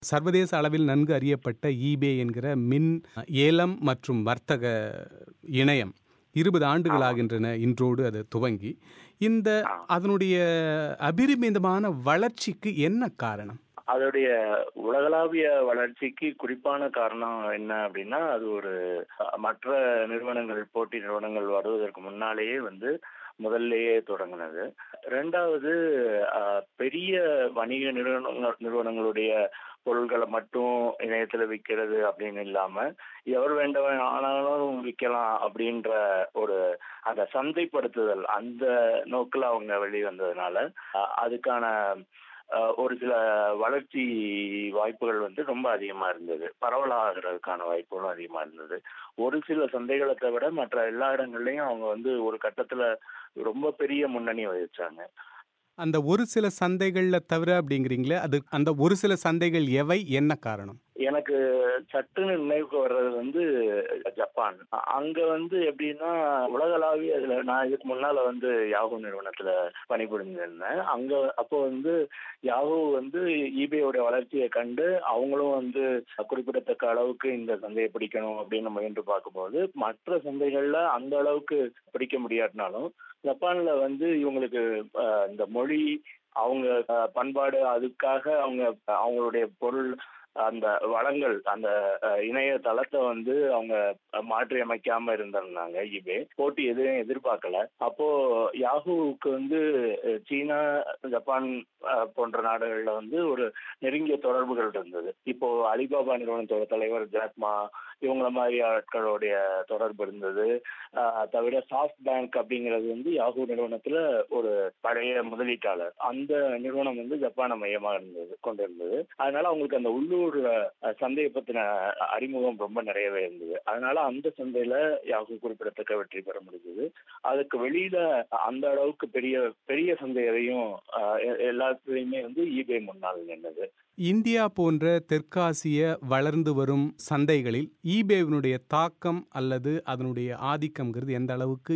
சர்வதேச அளவில் நன்கு அறியப்பட்ட eBay என்கிற மின் ஏலம் மற்றும் வர்த்தக இணையம் 20 ஆண்டுகளாகின்றன இன்றோடு அது துவங்கி. அதனுடைய அபரிமிதமான வளர்ச்சிக்கு என்ன காரணம்? அதோடைய உலகளாவிய வளர்ச்சிக்கு குறிப்பான காரணம் என்ன அப்படின்னா, அது ஒரு மற்ற நிறுவனங்கள், போட்டி நிறுவனங்கள் வருவதற்கு முன்னாலேயே முதல்லையே தொடங்கினது. ரெண்டாவது, பெரிய வணிக நிறுவனங்களுடைய பொருட்களை மட்டும் இணையத்துல விற்கிறது அப்படின்னு இல்லாம, எவர் வேண்டவன் ஆனாலும் விற்கலாம் அப்படின்ற ஒரு அந்த சந்தைப்படுத்துதல், அந்த நோக்கில் அவங்க வெளிவந்ததுனால அதுக்கான ஒரு சில வளர்ச்சி வாய்ப்புகள் ரொம்ப அதிகமா இருந்தது. பரவலாகிறதுக்கான வாய்ப்புகளும் அதிகமா இருந்தது. ஒரு சில சந்தைகளை தவிர மற்ற எல்லா இடங்கள்லயும் அவங்க ஒரு கட்டத்துல ரொம்ப பெரிய முன்னணி வகிச்சாங்க. அந்த ஒரு சில சந்தைகள்ல தவிர அப்படிங்கிறீங்களே, அது அந்த ஒரு சில சந்தைகள் எவை, என்ன காரணம்? எனக்கு சட்டுன்னு நினைவுக்கு வர்றது ஜப்பான். அங்க எப்படின்னா, உலகளாவிய அதுல நான் இதுக்கு முன்னால யாஹூ நிறுவனத்துல பணிபுரிஞ்சிருந்தேன். அங்க அப்போ யாஹூ ஈபேயோட வளர்ச்சியை கண்டு அவங்களும் குறிப்பிடத்தக்க அளவுக்கு இந்த சந்தையை பிடிக்கணும் அப்படின்னு முயன்று பார்க்கும்போது, மற்ற சந்தைகள்ல அந்த அளவுக்கு பிடிக்க முடியாட்டினாலும் ஜப்பான்ல இவங்களுக்கு இந்த மொழி, அவங்க பண்பாடு, அதுக்காக அவங்களுடைய பொருள், அந்த வளங்கள், அந்த இணைய தளத்தை அவங்க மாற்றி அமைக்காம இருந்திருந்தாங்க. ஈபே போட்டி எதுவும் எதிர்பார்க்கல. அப்போ யாஹூவுக்கு சீனா, ஜப்பான் போன்ற நாடுகள்ல ஒரு நெருங்கிய தொடர்புகள் இருந்தது. இப்போ அலிபாபா நிறுவனத்தோட தலைவர் ஜாக்மா, இவங்கள மாதிரி ஆட்களுடைய தொடர்பு இருந்தது. தவிர சாஃப்ட் பேங்க் அப்படிங்கிறது யாஹூ நிறுவனத்துல ஒரு பழைய முதலீட்டாளர். அந்த நிறுவனம் ஜப்பானை மையமாக கொண்டிருந்தது. அதனால அவங்களுக்கு அந்த உள்ளூர் சந்தையை பத்தின அறிமுகம் ரொம்ப நிறையவே இருந்தது. அதனால அந்த சந்தையில யாஹூ குறிப்பிடத்தக்க வெற்றி பெற முடிஞ்சது. அதுக்கு வெளியில அந்த அளவுக்கு பெரிய பெரிய சந்தையையும் எல்லாத்துலயுமே ஈபே முன்னால் நின்றது. இந்தியா போன்ற தெற்காசிய வளர்ந்து வரும் சந்தைகளில் ஈபேவினுடைய தாக்கம் அல்லது அதனுடைய ஆதிக்கம்ங்கிறது எந்த அளவுக்கு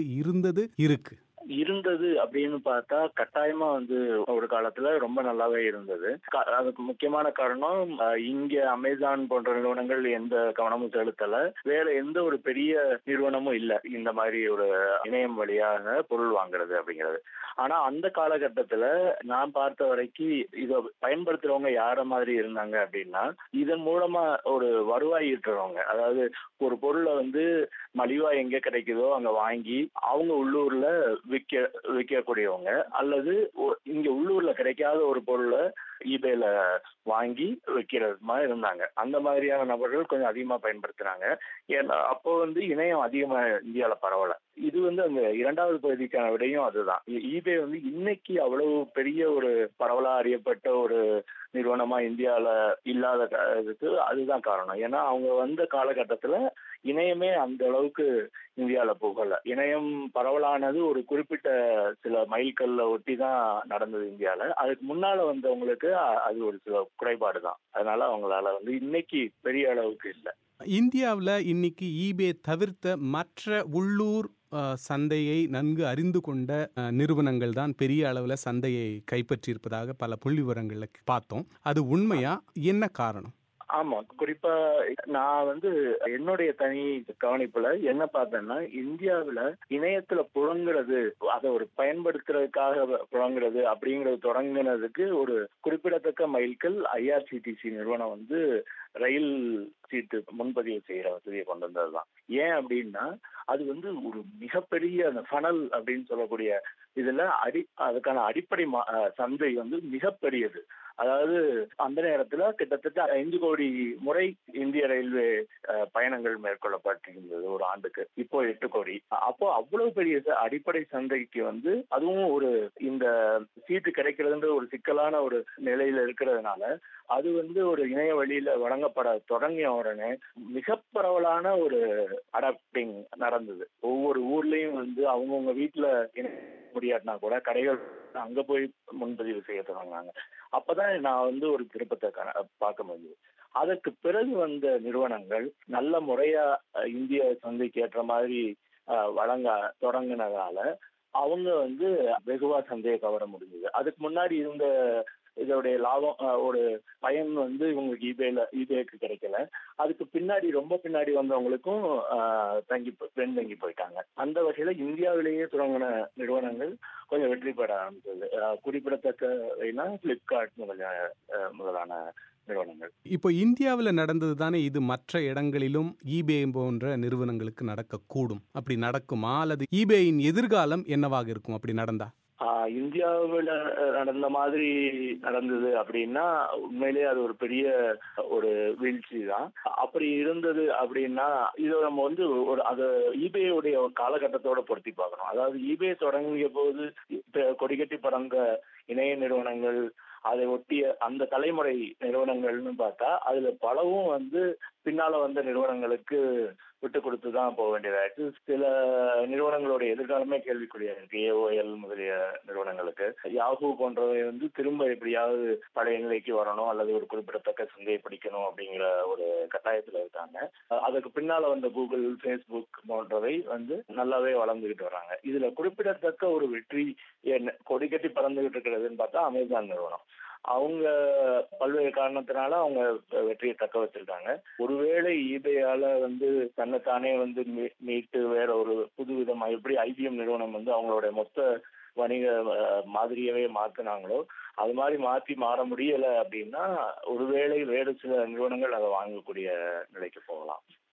இருந்தது அப்படின்னு பார்த்தா, கட்டாயமா ஒரு காலத்துல ரொம்ப நல்லாவே இருந்தது. அதுக்கு முக்கியமான காரணம், இங்க அமேசான் போன்ற நிறுவனங்கள் எந்த கவனமும் செலுத்தல. வேற எந்த ஒரு பெரிய நிறுவனமும் இல்ல இந்த மாதிரி ஒரு இணையம் வழியாக பொருள் வாங்குறது அப்படிங்கிறது. ஆனா அந்த காலகட்டத்துல நான் பார்த்த வரைக்கும் இதை பயன்படுத்துறவங்க யார மாதிரி இருந்தாங்க அப்படின்னா, இதன் மூலமா ஒரு வருவாய் ஈட்டுறவங்க. அதாவது ஒரு பொருளை மலிவா எங்க கிடைக்குதோ அங்க வாங்கி அவங்க உள்ளூர்ல விற்கக்கூடியவங்க, அல்லது இங்க உள்ளூர்ல கிடைக்காத ஒரு பொருளை ஈபேல வாங்கி விற்கிறது மாதிரி இருந்தாங்க. அந்த மாதிரியான நபர்கள் கொஞ்சம் அதிகமா பயன்படுத்துறாங்க. ஏன்னா அப்போ இணையம் அதிகமா இந்தியாவில பரவல. இது அந்த இரண்டாவது பகுதிக்கான விடையும் அதுதான். ஈபே இன்னைக்கு அவ்வளவு பெரிய ஒரு பரவலா அறியப்பட்ட ஒரு நிறுவனமா இந்தியாவில இல்லாததுக்கு அதுதான் காரணம். ஏன்னா அவங்க வந்த காலகட்டத்துல இணையமே அந்த அளவுக்கு இந்தியாவில போகல. இணையம் பரவலானது ஒரு குறிப்பிட்ட சில மைல்கல்ல ஒட்டி தான் நடந்தது இந்தியாவில. அதுக்கு முன்னால வந்தவங்களுக்கு அது ஒரு சில குறைபாடு தான். அதனால அவங்களால இன்னைக்கு பெரிய அளவுக்கு இல்லை. இந்தியாவில் இன்னைக்கு ஈபே தவிர்த்த மற்ற உள்ளூர் சந்தையை நன்கு அறிந்து கொண்ட நிறுவனங்கள் தான் பெரிய அளவில் சந்தையை கைப்பற்றியிருப்பதாக பல புள்ளி விவரங்களை பார்த்தோம். அது உண்மையா? என்ன காரணம்? ஆமா, குறிப்பா நான் என்னுடைய தனி கவனிப்புல என்ன பார்த்தேன்னா, இந்தியாவுல இணையத்துல புழங்குறது, அதை ஒரு பயன்படுத்துறதுக்காக புழங்குறது அப்படிங்கறது தொடங்கினதுக்கு ஒரு குறிப்பிடத்தக்க மைல்கல் IRCTC நிறுவனம் ரயில் சீட்டு முன்பதிவு செய்யற வசதியை கொண்டு வந்ததுதான். ஏன் அப்படின்னா, அது ஒரு மிகப்பெரிய அந்த ஃபனல் அப்படின்னு சொல்லக்கூடிய இதுல அதுக்கான அடிப்படை சந்தை மிகப்பெரியது. அதாவது அந்த நேரத்துல கிட்டத்தட்ட 5 கோடி முறை இந்திய ரயில்வே பயணங்கள் மேற்கொள்ளப்பட்டிருந்தது ஒரு ஆண்டுக்கு. இப்போ 8 கோடி. அப்போ அவ்வளவு பெரிய அடிப்படை சந்தைக்கு அதுவும் ஒரு இந்த சீட்டு கிடைக்கிறதுன்ற ஒரு சிக்கலான ஒரு நிலையில இருக்கிறதுனால அது ஒரு இணைய வழியில வழங்கப்பட தொடங்கிய உடனே மிக பரவலான ஒரு அடாப்டிங் நடந்தது. ஒவ்வொரு ஊர்லயும் அவங்கவுங்க வீட்டுல முடியாட்டினா கூட கடைகள் அங்க போய் முன்பதிவு செய்ய தொடங்கினாங்க. அப்பதான் நான் ஒரு திருப்பத்தை பார்க்க முடியுது. அதற்கு பிறகு வந்த நிறுவனங்கள் நல்ல முறையா இந்திய சந்தைக்கு ஏற்ற மாதிரி வழங்க தொடங்கினதால அவங்க வெகுவா சந்தையை கவர முடிஞ்சது. அதுக்கு முன்னாடி இருந்த இதோடைய லாபம் ஒரு பயன் வந்து இவங்களுக்கு ஈபேக்கு கிடைக்கல. அதுக்கு பின்னாடி ரொம்ப பின்னாடி வந்தவங்களுக்கும் பின்தங்கி போயிட்டாங்க. அந்த வகையில இந்தியாவிலேயே தொடங்கின நிறுவனங்கள் கொஞ்சம் வெற்றி பெற ஆரம்பிச்சது. குறிப்பிடத்தக்கவைனா பிளிப்கார்ட் முதலான நிறுவனங்கள். இப்போ இந்தியாவில் நடந்தது தானே இது மற்ற இடங்களிலும் ஈபே போன்ற நிறுவனங்களுக்கு நடக்கக்கூடும். அப்படி நடக்குமா, அல்லது ஈபேயின் எதிர்காலம் என்னவாக இருக்கும் அப்படி நடந்தா? இந்தியாவில் நடந்த மாதிரி நடந்தது அப்படின்னா உண்மையிலேயே அது ஒரு பெரிய ஒரு வீழ்ச்சி தான். அப்படி இருந்தது அப்படின்னா இதை நம்ம வந்து அது ஈபேயுடைய காலகட்டத்தோட பொருத்தி பார்க்கணும். அதாவது ஈபே தொடங்கிய போது கொடிகட்டி பறந்த இணைய நிறுவனங்கள், அதை ஒட்டிய அந்த தலைமுறை நிறுவனங்கள்னு பார்த்தா அதுல பலவும் வந்து பின்னால வந்த நிறுவனங்களுக்கு விட்டு கொடுத்து தான் போக வேண்டியதாயிடுச்சு. சில நிறுவனங்களுடைய எதிர்காலமே கேள்விக்குறியா இருக்கு. AOL முதலிய நிறுவனங்களுக்கு யாஹூ போன்றவை வந்து திரும்ப எப்படியாவது பழைய நிலைக்கு வரணும் அல்லது ஒரு குறிப்பிடத்தக்க சந்தையை பிடிக்கணும் அப்படிங்கிற ஒரு கட்டாயத்துல இருக்காங்க. அதுக்கு பின்னால வந்த கூகுள், ஃபேஸ்புக் போன்றவை வந்து நல்லாவே வளர்ந்துகிட்டு வராங்க. இதுல குறிப்பிடத்தக்க ஒரு வெற்றி கொடிக்கட்டி பறந்துகிட்டு இருக்கிறதுன்னு பார்த்தா அமேசான் நிறுவனம். அவங்க பல்வேறு காரணத்தினால அவங்க வெற்றியை தக்க வச்சிருக்காங்க. ஒருவேளை ஈபேயால வந்து தன்னைத்தானே வந்து மீட்டு வேற ஒரு புதுவிதமா எப்படி IBM நிறுவனம் வந்து அவங்களுடைய மொத்த வணிக மாதிரியவே மாத்தினாங்களோ அது மாதிரி மாற முடியல அப்படின்னா ஒருவேளை வேறு சில நிறுவனங்கள் அதை வாங்கக்கூடிய நிலைக்கு போகலாம்.